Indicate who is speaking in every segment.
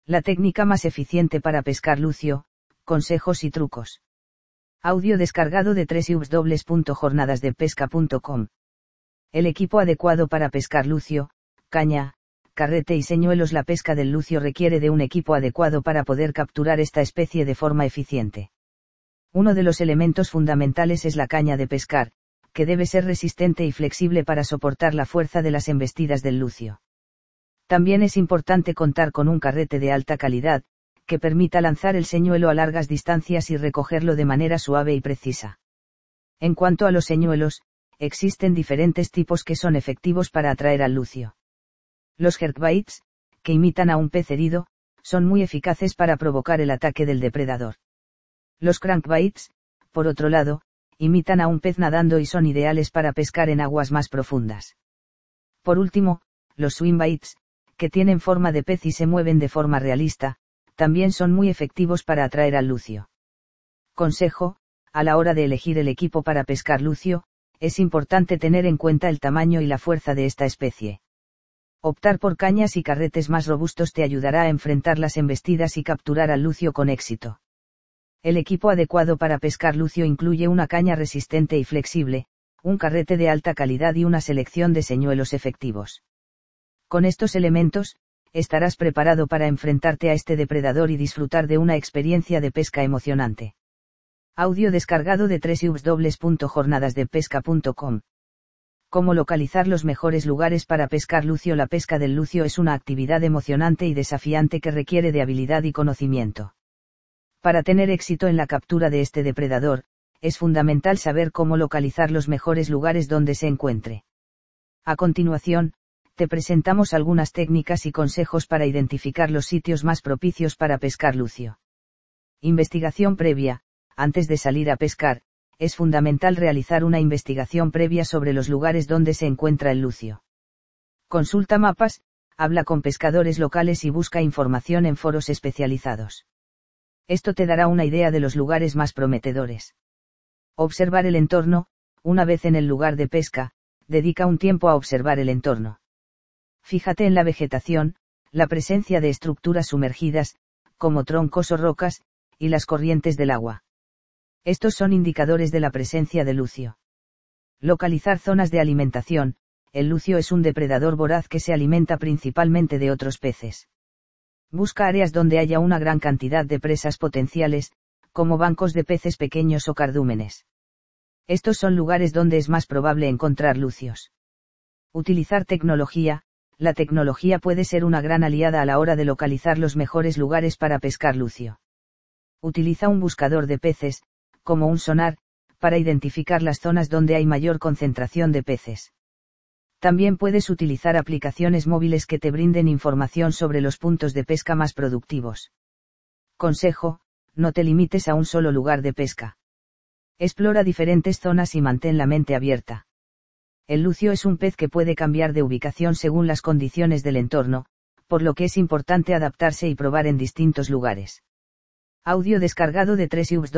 Speaker 1: La técnica más eficiente para pescar lucio, consejos y trucos. Audio descargado de www.jornadasdepesca.com. El equipo adecuado para pescar lucio, caña, carrete y señuelos. La pesca del lucio requiere de un equipo adecuado para poder capturar esta especie de forma eficiente. Uno de los elementos fundamentales es la caña de pescar, que debe ser resistente y flexible para soportar la fuerza de las embestidas del lucio. También es importante contar con un carrete de alta calidad, que permita lanzar el señuelo a largas distancias y recogerlo de manera suave y precisa. En cuanto a los señuelos, existen diferentes tipos que son efectivos para atraer al lucio. Los jerkbaits, que imitan a un pez herido, son muy eficaces para provocar el ataque del depredador. Los crankbaits, por otro lado, imitan a un pez nadando y son ideales para pescar en aguas más profundas. Por último, los swimbaits, que tienen forma de pez y se mueven de forma realista, también son muy efectivos para atraer al lucio. Consejo: a la hora de elegir el equipo para pescar lucio, es importante tener en cuenta el tamaño y la fuerza de esta especie. Optar por cañas y carretes más robustos te ayudará a enfrentar las embestidas y capturar al lucio con éxito. El equipo adecuado para pescar lucio incluye una caña resistente y flexible, un carrete de alta calidad y una selección de señuelos efectivos. Con estos elementos, estarás preparado para enfrentarte a este depredador y disfrutar de una experiencia de pesca emocionante. Audio descargado de www.jornadasdepesca.com. ¿Cómo localizar los mejores lugares para pescar lucio? La pesca del lucio es una actividad emocionante y desafiante que requiere de habilidad y conocimiento. Para tener éxito en la captura de este depredador, es fundamental saber cómo localizar los mejores lugares donde se encuentre. A continuación, te presentamos algunas técnicas y consejos para identificar los sitios más propicios para pescar lucio. Investigación previa. Antes de salir a pescar, es fundamental realizar una investigación previa sobre los lugares donde se encuentra el lucio. Consulta mapas, habla con pescadores locales y busca información en foros especializados. Esto te dará una idea de los lugares más prometedores. Observar el entorno. Una vez en el lugar de pesca, dedica un tiempo a observar el entorno. Fíjate en la vegetación, la presencia de estructuras sumergidas, como troncos o rocas, y las corrientes del agua. Estos son indicadores de la presencia de lucio. Localizar zonas de alimentación. El lucio es un depredador voraz que se alimenta principalmente de otros peces. Busca áreas donde haya una gran cantidad de presas potenciales, como bancos de peces pequeños o cardúmenes. Estos son lugares donde es más probable encontrar lucios. Utilizar tecnología. La tecnología puede ser una gran aliada a la hora de localizar los mejores lugares para pescar lucio. Utiliza un buscador de peces, como un sonar, para identificar las zonas donde hay mayor concentración de peces. También puedes utilizar aplicaciones móviles que te brinden información sobre los puntos de pesca más productivos. Consejo: no te limites a un solo lugar de pesca. Explora diferentes zonas y mantén la mente abierta. El lucio es un pez que puede cambiar de ubicación según las condiciones del entorno, por lo que es importante adaptarse y probar en distintos lugares. Audio descargado de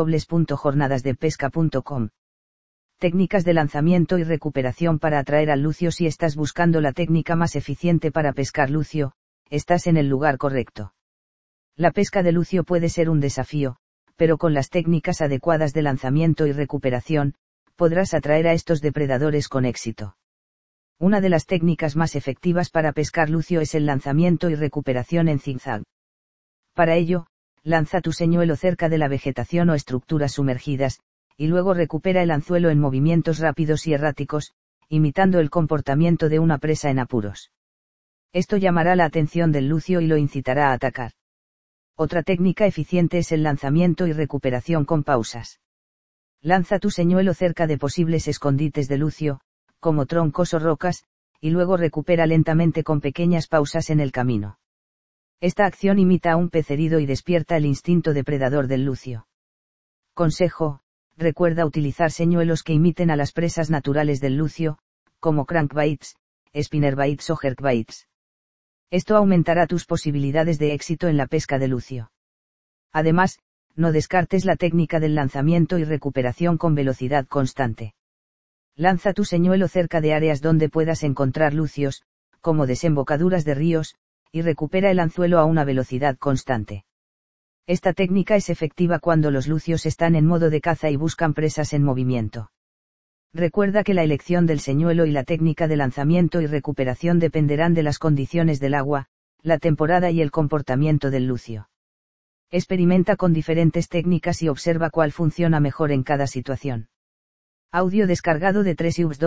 Speaker 1: www.jornadasdepesca.com. Técnicas de lanzamiento y recuperación para atraer al lucio. Si estás buscando la técnica más eficiente para pescar lucio, estás en el lugar correcto. La pesca de lucio puede ser un desafío, pero con las técnicas adecuadas de lanzamiento y recuperación, podrás atraer a estos depredadores con éxito. Una de las técnicas más efectivas para pescar lucio es el lanzamiento y recuperación en zigzag. Para ello, lanza tu señuelo cerca de la vegetación o estructuras sumergidas, y luego recupera el anzuelo en movimientos rápidos y erráticos, imitando el comportamiento de una presa en apuros. Esto llamará la atención del lucio y lo incitará a atacar. Otra técnica eficiente es el lanzamiento y recuperación con pausas. Lanza tu señuelo cerca de posibles escondites de lucio, como troncos o rocas, y luego recupera lentamente con pequeñas pausas en el camino. Esta acción imita a un pez herido y despierta el instinto depredador del lucio. Consejo: recuerda utilizar señuelos que imiten a las presas naturales del lucio, como crankbaits, spinnerbaits o jerkbaits. Esto aumentará tus posibilidades de éxito en la pesca de lucio. Además, no descartes la técnica del lanzamiento y recuperación con velocidad constante. Lanza tu señuelo cerca de áreas donde puedas encontrar lucios, como desembocaduras de ríos, y recupera el anzuelo a una velocidad constante. Esta técnica es efectiva cuando los lucios están en modo de caza y buscan presas en movimiento. Recuerda que la elección del señuelo y la técnica de lanzamiento y recuperación dependerán de las condiciones del agua, la temporada y el comportamiento del lucio. Experimenta con diferentes técnicas y observa cuál funciona mejor en cada situación. Audio descargado de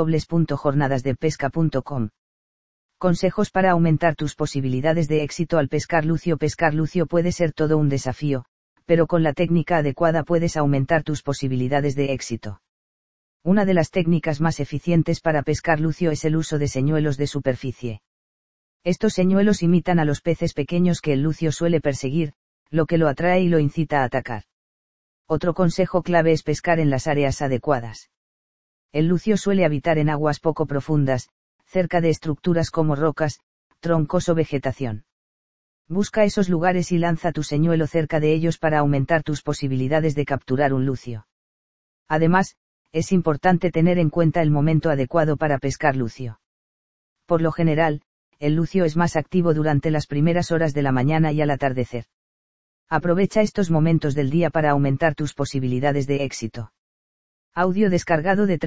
Speaker 1: www.jornadasdepesca.com. Consejos para aumentar tus posibilidades de éxito al pescar lucio. Pescar lucio puede ser todo un desafío, pero con la técnica adecuada puedes aumentar tus posibilidades de éxito. Una de las técnicas más eficientes para pescar lucio es el uso de señuelos de superficie. Estos señuelos imitan a los peces pequeños que el lucio suele perseguir, lo que lo atrae y lo incita a atacar. Otro consejo clave es pescar en las áreas adecuadas. El lucio suele habitar en aguas poco profundas, cerca de estructuras como rocas, troncos o vegetación. Busca esos lugares y lanza tu señuelo cerca de ellos para aumentar tus posibilidades de capturar un lucio. Además, es importante tener en cuenta el momento adecuado para pescar lucio. Por lo general, el lucio es más activo durante las primeras horas de la mañana y al atardecer. Aprovecha estos momentos del día para aumentar tus posibilidades de éxito. Audio descargado de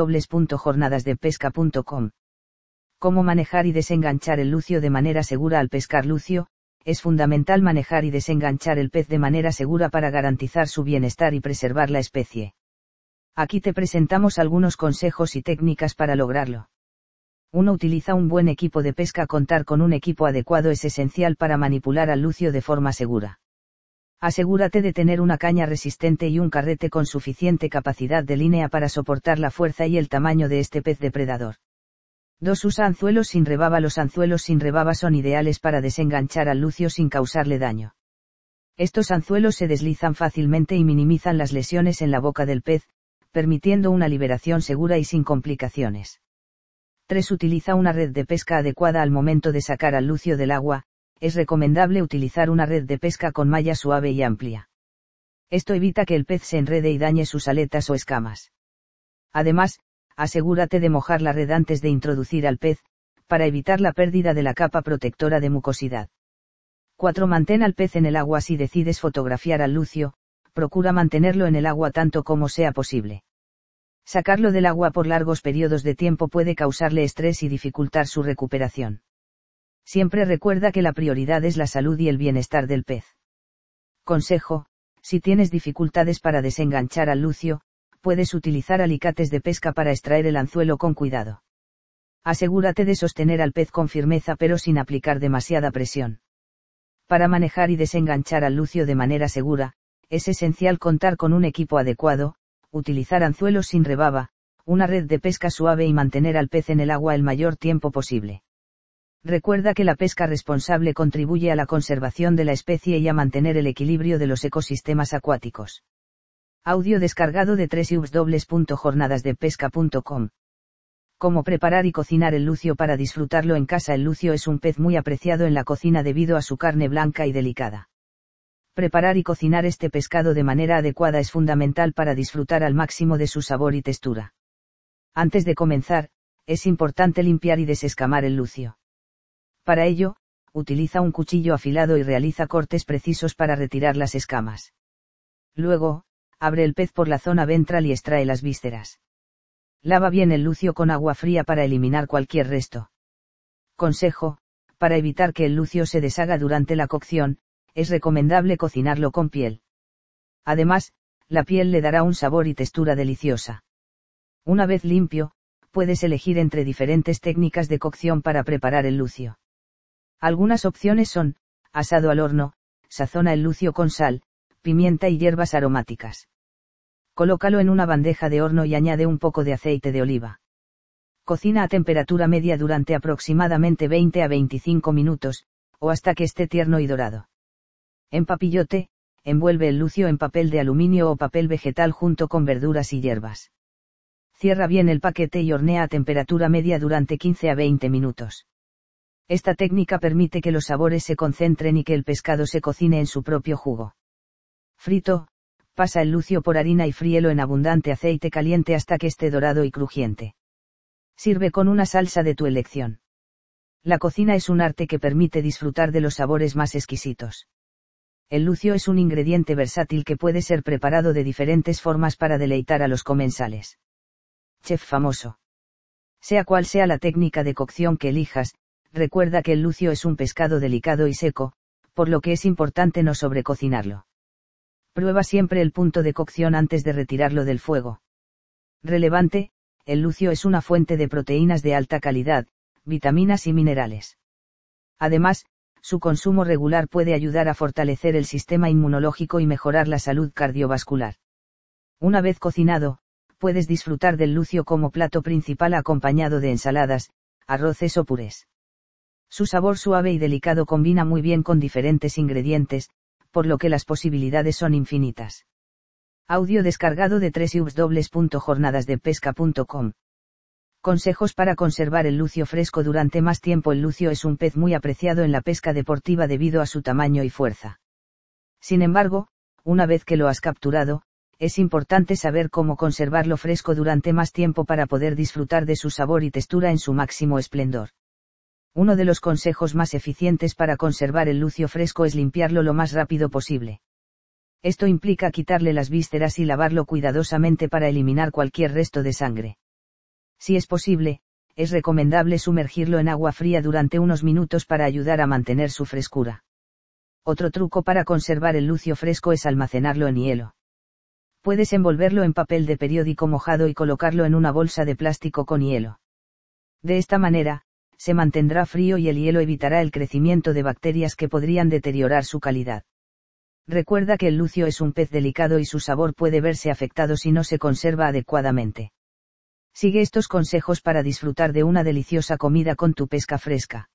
Speaker 1: www.jornadasdepesca.com. Cómo manejar y desenganchar el lucio de manera segura. Al pescar lucio, es fundamental manejar y desenganchar el pez de manera segura para garantizar su bienestar y preservar la especie. Aquí te presentamos algunos consejos y técnicas para lograrlo. 1. Utiliza un buen equipo de pesca. Contar con un equipo adecuado es esencial para manipular al lucio de forma segura. Asegúrate de tener una caña resistente y un carrete con suficiente capacidad de línea para soportar la fuerza y el tamaño de este pez depredador. 2. Usa anzuelos sin rebaba. Los anzuelos sin rebaba son ideales para desenganchar al lucio sin causarle daño. Estos anzuelos se deslizan fácilmente y minimizan las lesiones en la boca del pez, permitiendo una liberación segura y sin complicaciones. 3. Utiliza una red de pesca adecuada. Al momento de sacar al lucio del agua, es recomendable utilizar una red de pesca con malla suave y amplia. Esto evita que el pez se enrede y dañe sus aletas o escamas. Además, asegúrate de mojar la red antes de introducir al pez, para evitar la pérdida de la capa protectora de mucosidad. 4. Mantén al pez en el agua. Si decides fotografiar al lucio, procura mantenerlo en el agua tanto como sea posible. Sacarlo del agua por largos periodos de tiempo puede causarle estrés y dificultar su recuperación. Siempre recuerda que la prioridad es la salud y el bienestar del pez. Consejo: si tienes dificultades para desenganchar al lucio, puedes utilizar alicates de pesca para extraer el anzuelo con cuidado. Asegúrate de sostener al pez con firmeza pero sin aplicar demasiada presión. Para manejar y desenganchar al lucio de manera segura, es esencial contar con un equipo adecuado, utilizar anzuelos sin rebaba, una red de pesca suave y mantener al pez en el agua el mayor tiempo posible. Recuerda que la pesca responsable contribuye a la conservación de la especie y a mantener el equilibrio de los ecosistemas acuáticos. Audio descargado de www.jornadasdepesca.com. Cómo preparar y cocinar el lucio para disfrutarlo en casa. El lucio es un pez muy apreciado en la cocina debido a su carne blanca y delicada. Preparar y cocinar este pescado de manera adecuada es fundamental para disfrutar al máximo de su sabor y textura. Antes de comenzar, es importante limpiar y desescamar el lucio. Para ello, utiliza un cuchillo afilado y realiza cortes precisos para retirar las escamas. Luego, abre el pez por la zona ventral y extrae las vísceras. Lava bien el lucio con agua fría para eliminar cualquier resto. Consejo: para evitar que el lucio se deshaga durante la cocción, es recomendable cocinarlo con piel. Además, la piel le dará un sabor y textura deliciosa. Una vez limpio, puedes elegir entre diferentes técnicas de cocción para preparar el lucio. Algunas opciones son: asado al horno, sazona el lucio con sal, pimienta y hierbas aromáticas. Colócalo en una bandeja de horno y añade un poco de aceite de oliva. Cocina a temperatura media durante aproximadamente 20 a 25 minutos, o hasta que esté tierno y dorado. En papillote, envuelve el lucio en papel de aluminio o papel vegetal junto con verduras y hierbas. Cierra bien el paquete y hornea a temperatura media durante 15 a 20 minutos. Esta técnica permite que los sabores se concentren y que el pescado se cocine en su propio jugo. Frito: pasa el lucio por harina y fríelo en abundante aceite caliente hasta que esté dorado y crujiente. Sirve con una salsa de tu elección. La cocina es un arte que permite disfrutar de los sabores más exquisitos. El lucio es un ingrediente versátil que puede ser preparado de diferentes formas para deleitar a los comensales. Chef famoso. Sea cual sea la técnica de cocción que elijas, recuerda que el lucio es un pescado delicado y seco, por lo que es importante no sobrecocinarlo. Prueba siempre el punto de cocción antes de retirarlo del fuego. Relevante, el lucio es una fuente de proteínas de alta calidad, vitaminas y minerales. Además, su consumo regular puede ayudar a fortalecer el sistema inmunológico y mejorar la salud cardiovascular. Una vez cocinado, puedes disfrutar del lucio como plato principal acompañado de ensaladas, arroces o purés. Su sabor suave y delicado combina muy bien con diferentes ingredientes, por lo que las posibilidades son infinitas. Audio descargado de www.jornadasdepesca.com. Consejos para conservar el lucio fresco durante más tiempo. El lucio es un pez muy apreciado en la pesca deportiva debido a su tamaño y fuerza. Sin embargo, una vez que lo has capturado, es importante saber cómo conservarlo fresco durante más tiempo para poder disfrutar de su sabor y textura en su máximo esplendor. Uno de los consejos más eficientes para conservar el lucio fresco es limpiarlo lo más rápido posible. Esto implica quitarle las vísceras y lavarlo cuidadosamente para eliminar cualquier resto de sangre. Si es posible, es recomendable sumergirlo en agua fría durante unos minutos para ayudar a mantener su frescura. Otro truco para conservar el lucio fresco es almacenarlo en hielo. Puedes envolverlo en papel de periódico mojado y colocarlo en una bolsa de plástico con hielo. De esta manera, se mantendrá frío y el hielo evitará el crecimiento de bacterias que podrían deteriorar su calidad. Recuerda que el lucio es un pez delicado y su sabor puede verse afectado si no se conserva adecuadamente. Sigue estos consejos para disfrutar de una deliciosa comida con tu pesca fresca.